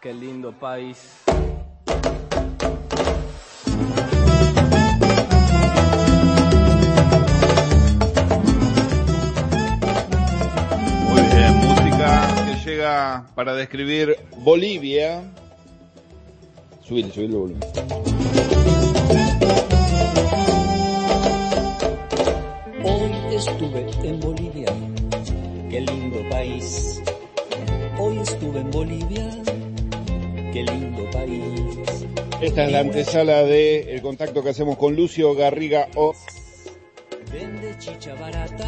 Qué lindo país. Muy bien, música que llega para describir Bolivia. Subile el volumen. Hoy estuve en Bolivia, qué lindo país. Hoy estuve en Bolivia, qué lindo país. Esta es la antesala del contacto que hacemos con Lucio Garriga Vende chicha barata,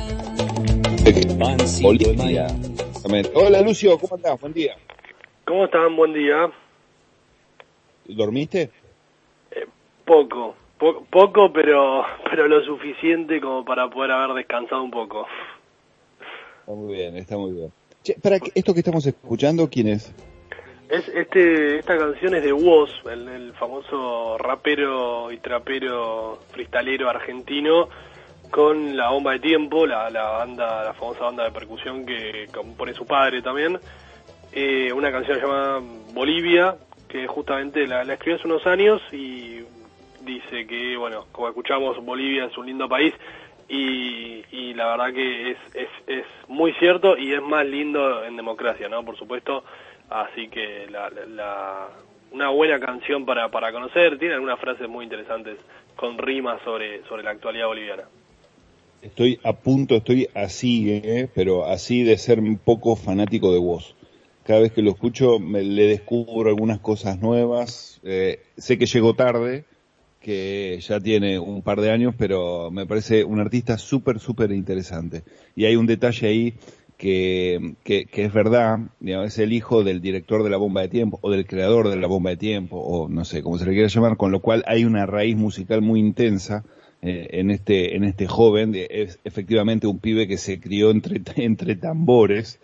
Bolivia. Hola Lucio, ¿cómo estás? Buen día. ¿Cómo están? Buen día. ¿Dormiste? Poco, pero lo suficiente como para poder haber descansado un poco. Está muy bien, está muy bien. Che, para esto que estamos escuchando, ¿quién es? Esta canción es de Woz, el famoso rapero y trapero freestalero argentino, con la Bomba de Tiempo, la famosa banda de percusión que compone su padre también. Una canción llamada Bolivia, que justamente la escribió hace unos años y dice que, bueno, como escuchamos, Bolivia es un lindo país y la verdad que es muy cierto y es más lindo en democracia, ¿no? Por supuesto, así que una buena canción para conocer, tiene algunas frases muy interesantes con rimas sobre la actualidad boliviana. Estoy así, pero así de ser un poco fanático de Woz. Cada vez que lo escucho le descubro algunas cosas nuevas. Sé que llegó tarde, que ya tiene un par de años, pero me parece un artista súper interesante. Y hay un detalle ahí que es verdad, digamos, es el hijo del director de La Bomba de Tiempo, o del creador de La Bomba de Tiempo, o no sé cómo se le quiera llamar, con lo cual hay una raíz musical muy intensa en este joven. Es efectivamente un pibe que se crió entre tambores,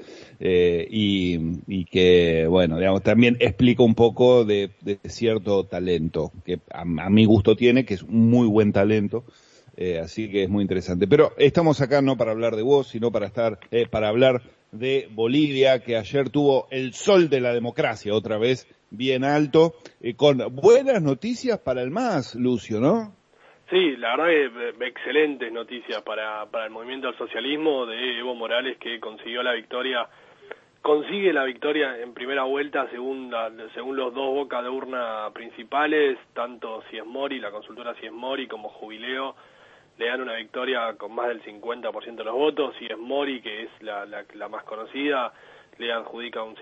y que, bueno, digamos, también explica un poco de cierto talento, que a mi gusto tiene, que es un muy buen talento. Así que es muy interesante. Pero estamos acá no para hablar de vos, sino para hablar de Bolivia, que ayer tuvo el sol de la democracia otra vez bien alto, con buenas noticias para el MAS, Lucio, ¿no? Sí, la verdad que excelentes noticias para el movimiento al socialismo de Evo Morales, que consigue la victoria en primera vuelta según los dos bocas de urna principales, tanto Siesmori, la consultora Siesmori, como Jubileo, le dan una victoria con más del 50% de los votos. Siesmori, que es la más conocida, le adjudica un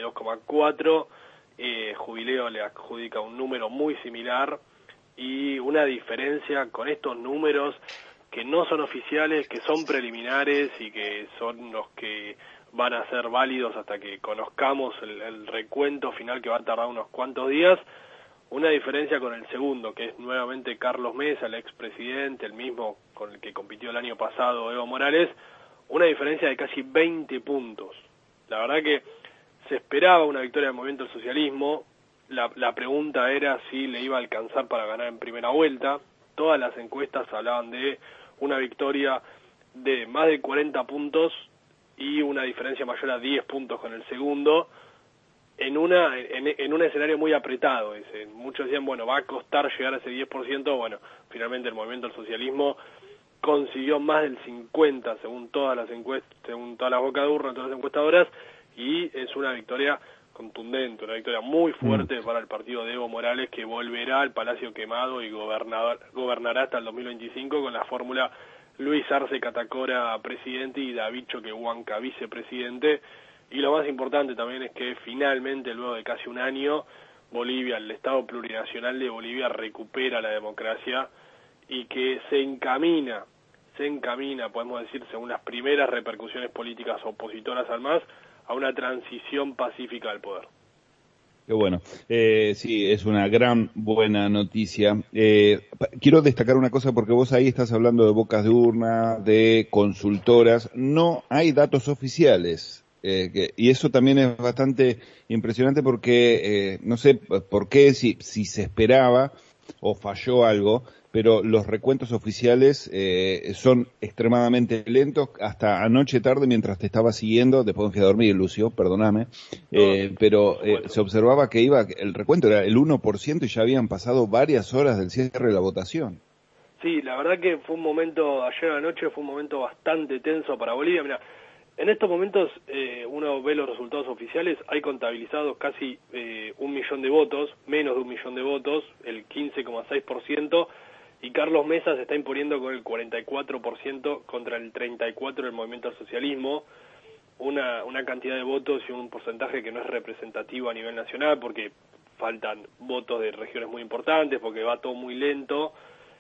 52,4%, Jubileo le adjudica un número muy similar, y una diferencia con estos números que no son oficiales, que son preliminares y que son los que van a ser válidos hasta que conozcamos el recuento final, que va a tardar unos cuantos días. Una diferencia con el segundo, que es nuevamente Carlos Mesa, el expresidente, el mismo con el que compitió el año pasado Evo Morales, una diferencia de casi 20 puntos. La verdad que se esperaba una victoria del movimiento del socialismo. La pregunta era si le iba a alcanzar para ganar en primera vuelta. Todas las encuestas hablaban de una victoria de más de 40 puntos y una diferencia mayor a 10 puntos con el segundo, en un escenario muy apretado. Muchos decían, bueno, va a costar llegar a ese 10%. Bueno, finalmente el movimiento del socialismo consiguió más del 50% según todas las encuestas, según todas las bocas de urna, todas las encuestadoras, y es una victoria contundente, una victoria muy fuerte para el partido de Evo Morales, que volverá al Palacio Quemado y gobernará hasta el 2025 con la fórmula Luis Arce Catacora presidente y David Choquehuanca vicepresidente. Y lo más importante también es que finalmente, luego de casi un año, Bolivia, el Estado plurinacional de Bolivia, recupera la democracia y que se encamina, podemos decir, según las primeras repercusiones políticas opositoras al MAS, a una transición pacífica al poder. Qué bueno. Sí, es una gran buena noticia. Quiero destacar una cosa, porque vos ahí estás hablando de bocas de urna, de consultoras. No hay datos oficiales. Y eso también es bastante impresionante, porque no sé por qué, si se esperaba o falló algo, pero los recuentos oficiales son extremadamente lentos. Hasta anoche tarde, mientras te estaba siguiendo, después me fui a dormir, Lucio, perdóname, pero se observaba que el recuento era el 1% y ya habían pasado varias horas del cierre de la votación. Sí, la verdad que fue un momento, ayer anoche fue un momento bastante tenso para Bolivia. Mira, en estos momentos uno ve los resultados oficiales, hay contabilizados casi 1 millón de votos, menos de 1 millón de votos, el 15,6%, y Carlos Mesa se está imponiendo con el 44% contra el 34% del movimiento al socialismo, una cantidad de votos y un porcentaje que no es representativo a nivel nacional, porque faltan votos de regiones muy importantes, porque va todo muy lento.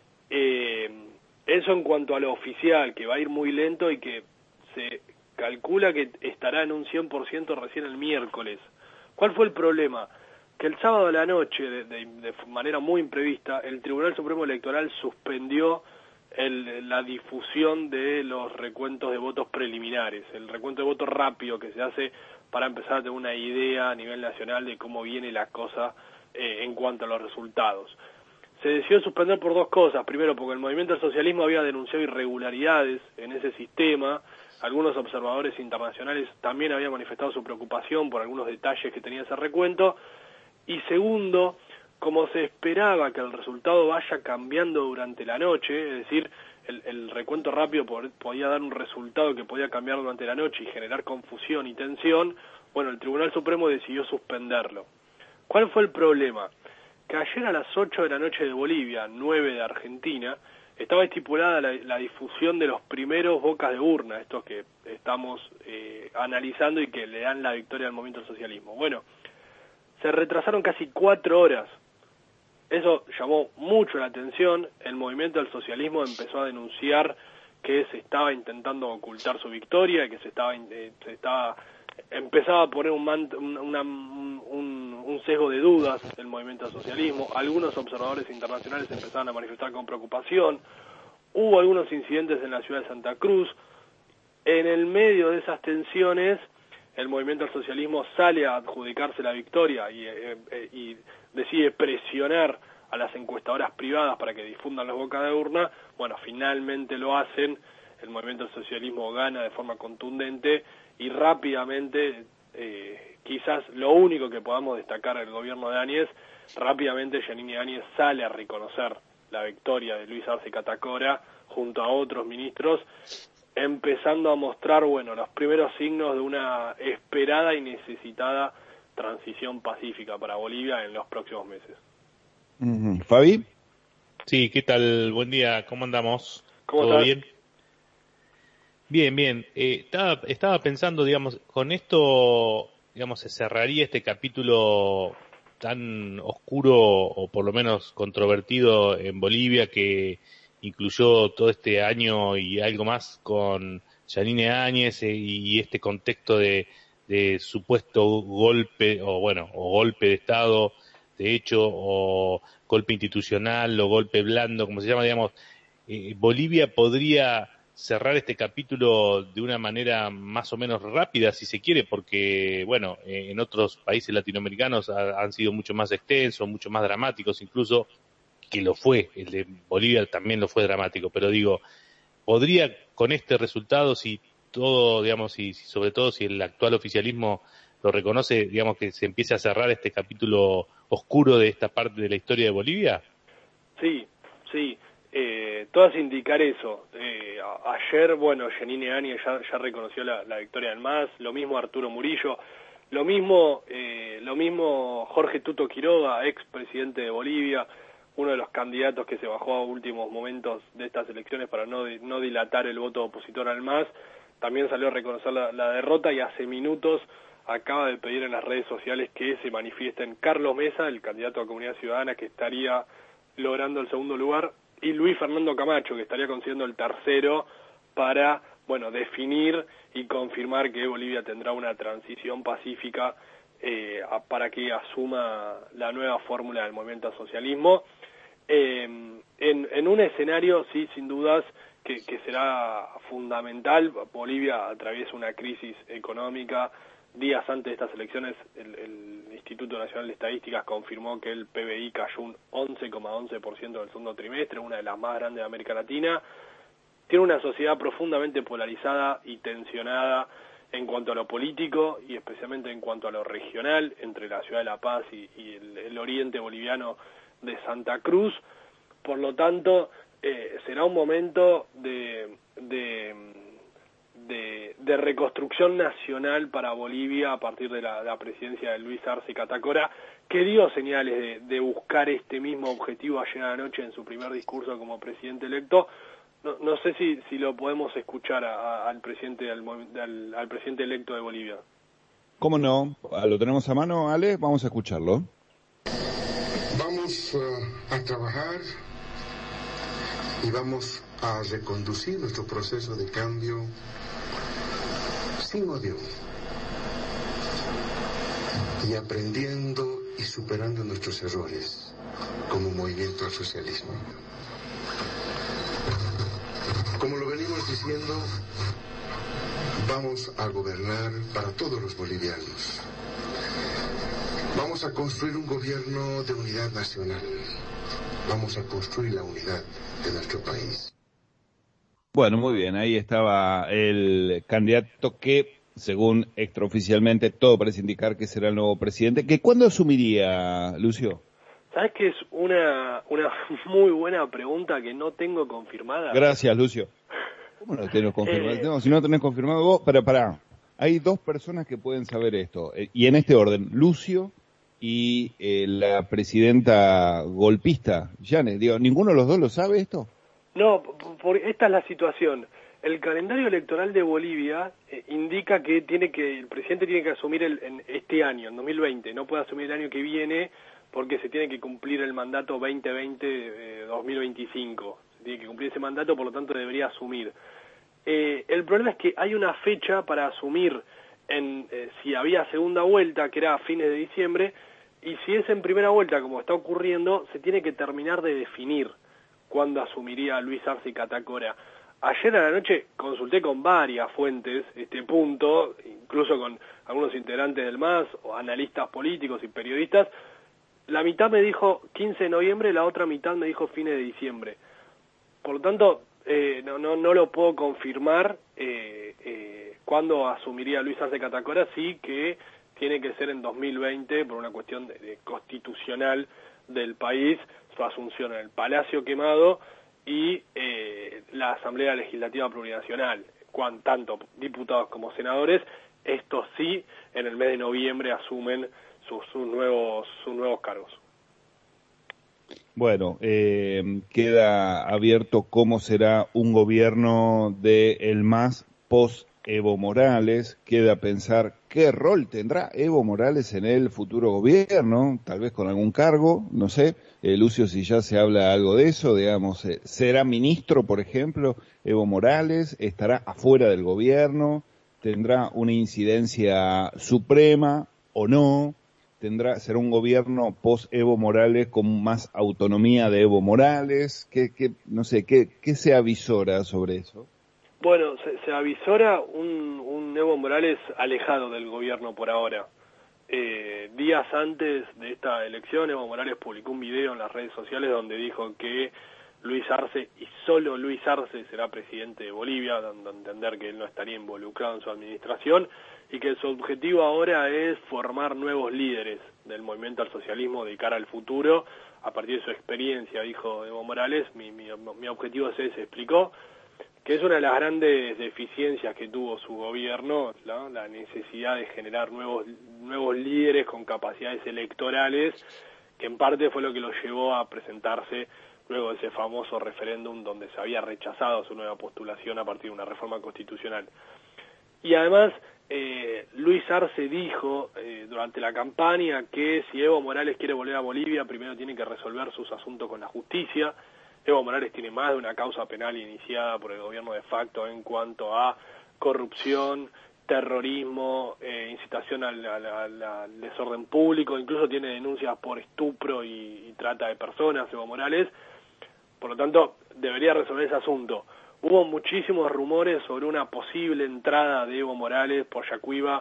Eso en cuanto a lo oficial, que va a ir muy lento y que se calcula que estará en un 100% recién el miércoles. ¿Cuál fue el problema? Que el sábado a la noche, de manera muy imprevista, el Tribunal Supremo Electoral suspendió la difusión de los recuentos de votos preliminares, el recuento de votos rápido que se hace para empezar a tener una idea a nivel nacional de cómo viene la cosa en cuanto a los resultados. Se decidió suspender por dos cosas. Primero, porque el movimiento del socialismo había denunciado irregularidades en ese sistema. Algunos observadores internacionales también habían manifestado su preocupación por algunos detalles que tenía ese recuento. Y segundo, como se esperaba que el resultado vaya cambiando durante la noche, es decir, el recuento rápido podía dar un resultado que podía cambiar durante la noche y generar confusión y tensión, bueno, el Tribunal Supremo decidió suspenderlo. ¿Cuál fue el problema? Que ayer a las 8 de la noche de Bolivia, 9 de Argentina, estaba estipulada la difusión de los primeros bocas de urna, estos que estamos analizando y que le dan la victoria al movimiento del socialismo. Bueno, se retrasaron casi 4 horas. Eso llamó mucho la atención. El movimiento del socialismo empezó a denunciar que se estaba intentando ocultar su victoria, que empezaba a poner un sesgo de dudas el movimiento del socialismo. Algunos observadores internacionales empezaron a manifestar con preocupación. Hubo algunos incidentes en la ciudad de Santa Cruz. En el medio de esas tensiones, el movimiento del socialismo sale a adjudicarse la victoria y decide presionar a las encuestadoras privadas para que difundan las bocas de urna. Bueno, finalmente lo hacen. El movimiento del socialismo gana de forma contundente y rápidamente, quizás lo único que podamos destacar del gobierno de Áñez, rápidamente Yanine Áñez sale a reconocer la victoria de Luis Arce Catacora junto a otros ministros, empezando a mostrar, bueno, los primeros signos de una esperada y necesitada transición pacífica para Bolivia en los próximos meses. ¿Fabi? Sí, ¿qué tal? Buen día, ¿cómo andamos? ¿Cómo ¿Todo estás? bien? Bien, bien. Estaba pensando, digamos, con esto, digamos, se cerraría este capítulo tan oscuro o por lo menos controvertido en Bolivia que incluyó todo este año y algo más con Yanine Áñez y este contexto de supuesto golpe o golpe de Estado, de hecho, o golpe institucional o golpe blando, como se llama, digamos. Bolivia podría cerrar este capítulo de una manera más o menos rápida, si se quiere, porque, bueno, en otros países latinoamericanos han sido mucho más extensos, mucho más dramáticos, incluso que lo fue. El de Bolivia también lo fue dramático, pero digo, podría con este resultado, si todo, digamos, y sobre todo si el actual oficialismo lo reconoce, digamos, que se empiece a cerrar este capítulo oscuro de esta parte de la historia de Bolivia. Sí, sí. Todas indicar eso. Ayer, bueno, Yanine Áñez ya reconoció la victoria del MAS, lo mismo Arturo Murillo, lo mismo Jorge Tuto Quiroga, ex presidente de Bolivia, uno de los candidatos que se bajó a últimos momentos de estas elecciones para no dilatar el voto opositor al MAS, también salió a reconocer la derrota y hace minutos acaba de pedir en las redes sociales que se manifiesten Carlos Mesa, el candidato a Comunidad Ciudadana, que estaría logrando el segundo lugar, y Luis Fernando Camacho, que estaría consiguiendo el tercero para, bueno, definir y confirmar que Bolivia tendrá una transición pacífica para que asuma la nueva fórmula del movimiento al socialismo, en un escenario, sí, sin dudas, que será fundamental. Bolivia atraviesa una crisis económica. Días antes de estas elecciones, el Instituto Nacional de Estadísticas confirmó que el PBI cayó un 11,11% del segundo trimestre, una de las más grandes de América Latina. Tiene una sociedad profundamente polarizada y tensionada en cuanto a lo político y especialmente en cuanto a lo regional, entre la ciudad de La Paz y el oriente boliviano de Santa Cruz. Por lo tanto, será un momento de reconstrucción nacional para Bolivia a partir de la presidencia de Luis Arce Catacora, que dio señales de buscar este mismo objetivo ayer a la noche en su primer discurso como presidente electo. No sé si lo podemos escuchar al presidente al presidente electo de Bolivia. ¿Cómo no? ¿Lo tenemos a mano, Ale? Vamos a escucharlo. Vamos a trabajar y vamos a reconducir nuestro proceso de cambio sin odio y aprendiendo y superando nuestros errores como movimiento al socialismo. Como lo venimos diciendo, vamos a gobernar para todos los bolivianos. Vamos a construir un gobierno de unidad nacional. Vamos a construir la unidad de nuestro país. Bueno, muy bien, ahí estaba el candidato que, según extraoficialmente, todo parece indicar que será el nuevo presidente. ¿Que cuándo asumiría, Lucio? ¿Sabes que es una muy buena pregunta que no tengo confirmada? Gracias, Lucio. ¿Cómo no tenés confirmado? No, si no tenés confirmado vos, pará. Hay dos personas que pueden saber esto, y en este orden, Lucio y la presidenta golpista, Yanes. Digo, ¿ninguno de los dos lo sabe esto? No, esta es la situación. El calendario electoral de Bolivia indica que el presidente tiene que asumir en este año, en 2020, no puede asumir el año que viene porque se tiene que cumplir el mandato 2020-2025. Se tiene que cumplir ese mandato, por lo tanto debería asumir. El problema es que hay una fecha para asumir si había segunda vuelta, que era a fines de diciembre, y si es en primera vuelta, como está ocurriendo, se tiene que terminar de definir cuándo asumiría Luis Arce Catacora. Ayer a la noche consulté con varias fuentes este punto, incluso con algunos integrantes del MAS, o analistas políticos y periodistas. La mitad me dijo 15 de noviembre, la otra mitad me dijo fines de diciembre. Por lo tanto, no lo puedo confirmar cuándo asumiría Luis Arce Catacora, sí que tiene que ser en 2020 por una cuestión de constitucional del país, su asunción en el Palacio Quemado y la Asamblea Legislativa Plurinacional, tanto diputados como senadores. Estos sí, en el mes de noviembre asumen sus nuevos cargos. Bueno, queda abierto cómo será un gobierno de el MAS post Evo Morales. Queda pensar qué rol tendrá Evo Morales en el futuro gobierno, tal vez con algún cargo, no sé. Lucio, si ya se habla algo de eso, digamos, ¿será ministro, por ejemplo, Evo Morales? ¿Estará afuera del gobierno? ¿Tendrá una incidencia suprema o no? ¿Será un gobierno post-Evo Morales con más autonomía de Evo Morales? No sé, ¿qué se avisora sobre eso? Bueno, se avisora un Evo Morales alejado del gobierno por ahora. Días antes de esta elección, Evo Morales publicó un video en las redes sociales donde dijo que Luis Arce, y solo Luis Arce, será presidente de Bolivia, dando a entender que él no estaría involucrado en su administración, y que su objetivo ahora es formar nuevos líderes del movimiento al socialismo de cara al futuro, a partir de su experiencia, dijo Evo Morales. Mi objetivo es ese, explicó, que es una de las grandes deficiencias que tuvo su gobierno, ¿no? La necesidad de generar nuevos líderes con capacidades electorales, que en parte fue lo que lo llevó a presentarse luego de ese famoso referéndum donde se había rechazado su nueva postulación a partir de una reforma constitucional. Y además, Luis Arce dijo durante la campaña que si Evo Morales quiere volver a Bolivia, primero tiene que resolver sus asuntos con la justicia. Evo Morales tiene más de una causa penal iniciada por el gobierno de facto en cuanto a corrupción, terrorismo, incitación al desorden público, incluso tiene denuncias por estupro y trata de personas, Evo Morales. Por lo tanto, debería resolver ese asunto. Hubo muchísimos rumores sobre una posible entrada de Evo Morales por Yacuiba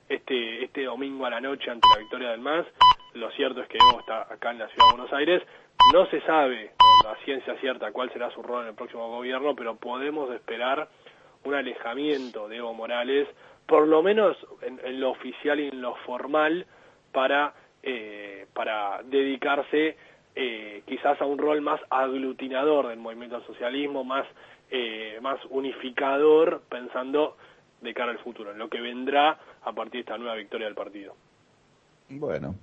este domingo a la noche ante la victoria del MAS. Lo cierto es que Evo está acá en la ciudad de Buenos Aires. No se sabe con la ciencia cierta cuál será su rol en el próximo gobierno, pero podemos esperar un alejamiento de Evo Morales, por lo menos en lo oficial y en lo formal, para dedicarse quizás a un rol más aglutinador del movimiento al socialismo, más unificador, pensando de cara al futuro, en lo que vendrá a partir de esta nueva victoria del partido. Bueno,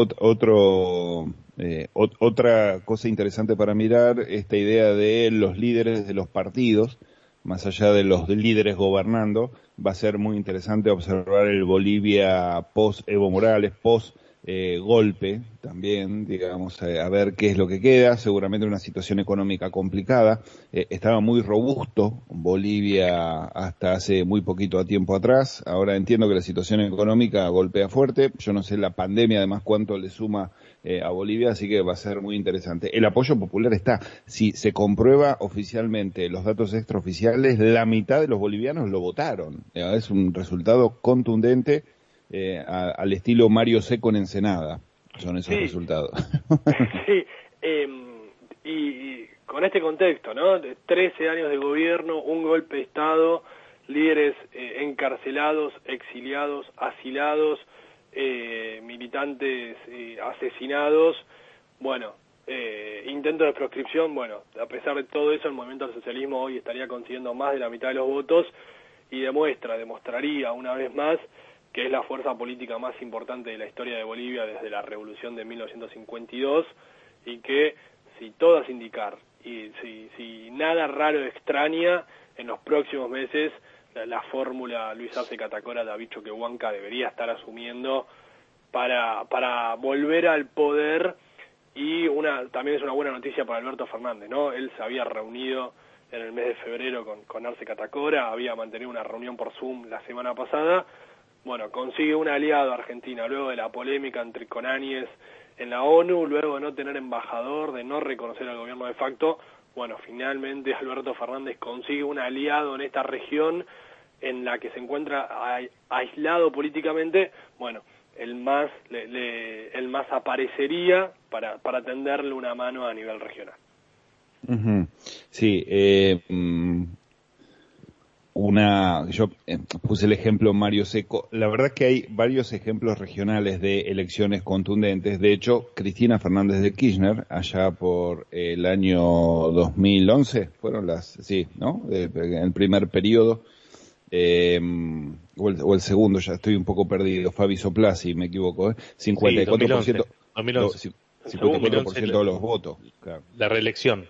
otra cosa interesante para mirar, esta idea de los líderes de los partidos, más allá de los líderes gobernando, va a ser muy interesante observar el Bolivia post Evo Morales, post golpe también, digamos, a ver qué es lo que queda. Seguramente una situación económica complicada. Estaba muy robusto Bolivia hasta hace muy poquito tiempo atrás. Ahora entiendo que la situación económica golpea fuerte. Yo no sé la pandemia además cuánto le suma a Bolivia, así que va a ser muy interesante. El apoyo popular está. Si se comprueba oficialmente los datos extraoficiales, la mitad de los bolivianos lo votaron. Es un resultado contundente. Al estilo Mario Seco en Ensenada, son esos resultados. Sí, y con este contexto, ¿no? 13 años de gobierno, un golpe de Estado, líderes encarcelados, exiliados, asilados, militantes asesinados, bueno, intento de proscripción, bueno, a pesar de todo eso, el movimiento al socialismo hoy estaría consiguiendo más de la mitad de los votos y demostraría una vez más que es la fuerza política más importante de la historia de Bolivia desde la revolución de 1952, y que, si todo es indicar, y si nada raro extraña, en los próximos meses la fórmula Luis Arce Catacora David Choquehuanca debería estar asumiendo para volver al poder. Y también es una buena noticia para Alberto Fernández, ¿no? Él se había reunido en el mes de febrero con Arce Catacora, había mantenido una reunión por Zoom la semana pasada. Bueno, consigue un aliado Argentina luego de la polémica con Áñez en la ONU, luego de no tener embajador, de no reconocer al gobierno de facto. Bueno, finalmente Alberto Fernández consigue un aliado en esta región en la que se encuentra aislado políticamente. Bueno, el MAS aparecería para tenderle una mano a nivel regional. Sí, yo puse el ejemplo Mario Seco. La verdad que hay varios ejemplos regionales de elecciones contundentes. De hecho, Cristina Fernández de Kirchner, allá por el año 2011, fueron ¿no? El primer periodo, o el segundo, ya estoy un poco perdido. Fabi Sopla, si me equivoco, 54%, 2011. 54% de los votos. Claro. La reelección.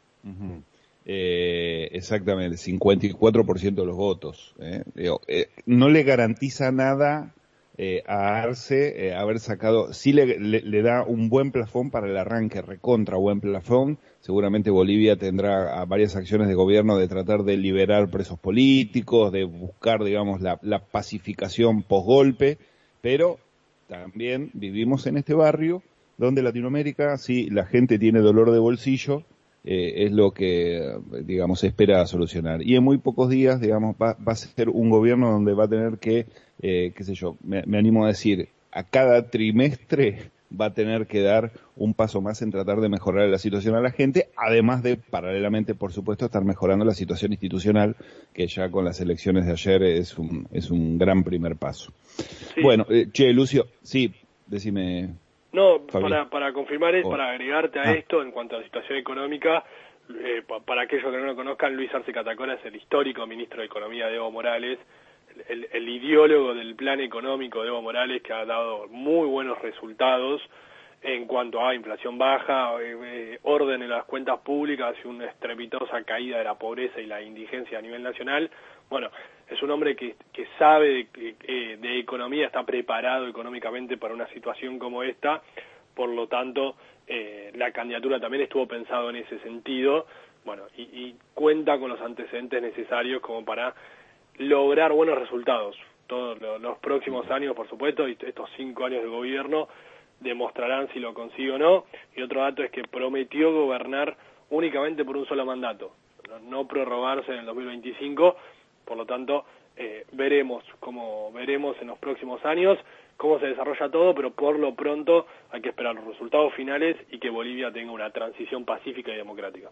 Exactamente, 54% de los votos. No le garantiza nada a Arce haber sacado, sí le da un buen plafón para el arranque, recontra buen plafón. Seguramente Bolivia tendrá varias acciones de gobierno de tratar de liberar presos políticos, de buscar, digamos, la pacificación posgolpe, pero también vivimos en este barrio donde Latinoamérica, sí, la gente tiene dolor de bolsillo, es lo que, digamos, espera solucionar. Y en muy pocos días, digamos, va a ser un gobierno donde va a tener que, qué sé yo, me animo a decir, a cada trimestre va a tener que dar un paso más en tratar de mejorar la situación a la gente, además de, paralelamente, por supuesto, estar mejorando la situación institucional, que ya con las elecciones de ayer es un gran primer paso. Sí. Bueno, Lucio, sí, decime. No, para confirmar, para agregarte a esto en cuanto a la situación económica, para aquellos que no lo conozcan, Luis Arce Catacora es el histórico ministro de Economía de Evo Morales, el ideólogo del plan económico de Evo Morales, que ha dado muy buenos resultados en cuanto a inflación baja, orden en las cuentas públicas y una estrepitosa caída de la pobreza y la indigencia a nivel nacional. Bueno, es un hombre que sabe de economía, está preparado económicamente para una situación como esta, por lo tanto, la candidatura también estuvo pensado en ese sentido, bueno, y cuenta con los antecedentes necesarios como para lograr buenos resultados. Todos los próximos años, por supuesto, y estos 5 años de gobierno demostrarán si lo consigue o no. Y otro dato es que prometió gobernar únicamente por un solo mandato, no prorrogarse en el 2025, por lo tanto, veremos en los próximos años cómo se desarrolla todo, pero por lo pronto hay que esperar los resultados finales y que Bolivia tenga una transición pacífica y democrática.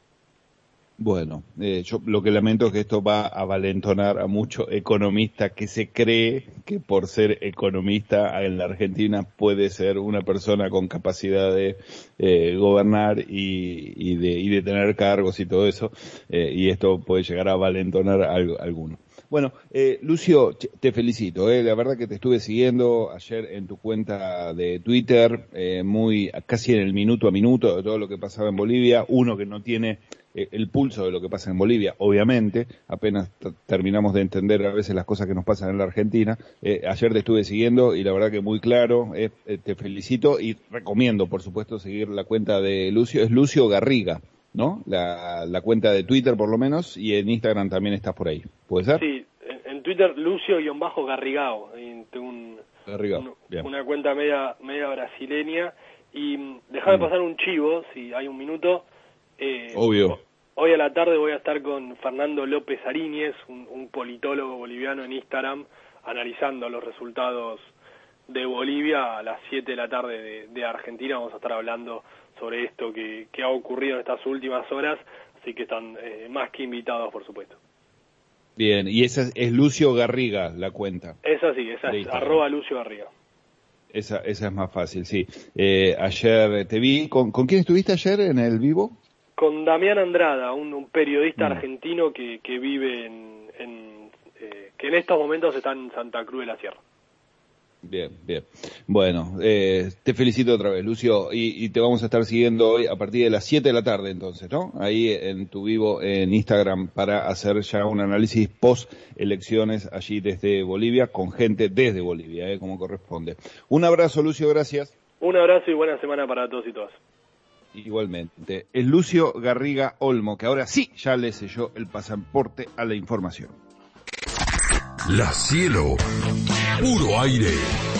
Bueno, yo lo que lamento es que esto va a valentonar a muchos economistas que se cree que por ser economista en la Argentina puede ser una persona con capacidad de gobernar y de tener cargos y todo eso, y esto puede llegar a valentonar a algunos. Bueno, Lucio, te felicito, la verdad que te estuve siguiendo ayer en tu cuenta de Twitter, muy casi en el minuto a minuto de todo lo que pasaba en Bolivia, uno que no tiene el pulso de lo que pasa en Bolivia, obviamente, apenas terminamos de entender a veces las cosas que nos pasan en la Argentina. Ayer te estuve siguiendo y la verdad que muy claro, te felicito y recomiendo, por supuesto, seguir la cuenta de Lucio, es Lucio Garriga, ¿no? La cuenta de Twitter por lo menos, y en Instagram también estás por ahí, ¿puede ser? Sí, en Twitter Lucio-Garrigao, tengo una cuenta media brasileña, y déjame pasar un chivo, si hay un minuto. Obvio. Hoy a la tarde voy a estar con Fernando López Ariñez, un politólogo boliviano en Instagram, analizando los resultados de Bolivia a las 7 de la tarde de Argentina. Vamos a estar hablando sobre esto que ha ocurrido en estas últimas horas, así que están más que invitados, por supuesto. Bien, y esa es Lucio Garriga, la cuenta. Esa es @Lucio Garriga. Esa es más fácil, sí. Ayer te vi, ¿con quién estuviste ayer en el vivo? Con Damián Andrada, un periodista argentino que vive que en estos momentos está en Santa Cruz de la Sierra. Bien. Bueno, te felicito otra vez, Lucio, y te vamos a estar siguiendo hoy a partir de las 7 de la tarde, entonces, ¿no? Ahí en tu vivo en Instagram para hacer ya un análisis post elecciones allí desde Bolivia, con gente desde Bolivia, como corresponde. Un abrazo, Lucio, gracias. Un abrazo y buena semana para todos y todas. Igualmente. Es Lucio Garriga Olmo, que ahora sí ya le selló el pasaporte a la información. La Cielo, puro aire.